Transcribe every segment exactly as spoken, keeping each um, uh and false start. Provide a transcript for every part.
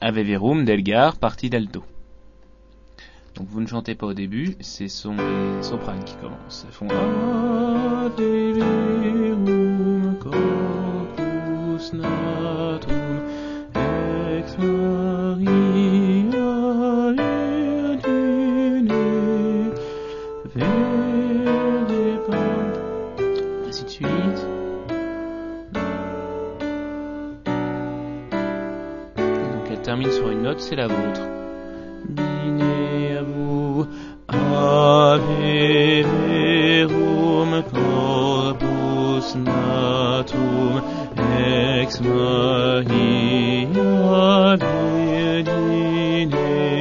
Ave Verum d'Elgar, partie d'alto. Donc vous ne chantez pas au début, ce sont les sopranes qui commencent. Elles font Ave Verum corpus natum ex Maria Virgine Verdepan, ainsi de suite. Donc elle termine sur une note, c'est la vôtre. Bine à vous, Ave Verum corpus natum ex Maria Virgine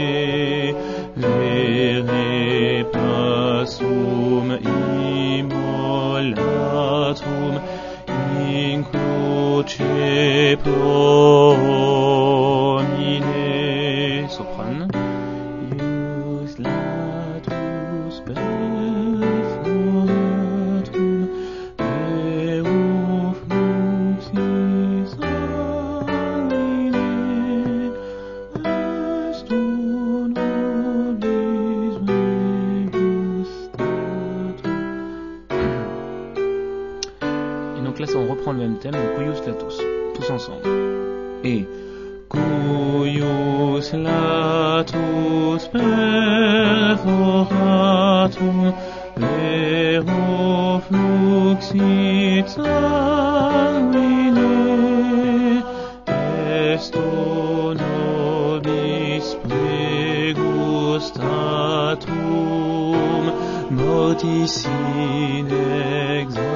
vere passum immolatum in cruce promine. Soprane. Ius latus perforatum Deo fluxis sanguine est nobis regustatum. Et donc là, ça, on reprend le même thème, donc Cuius latus, tous ensemble. Et Cuius latus perforatum Vero fluxit sanguine est nobis pregustatum mortis in examinam.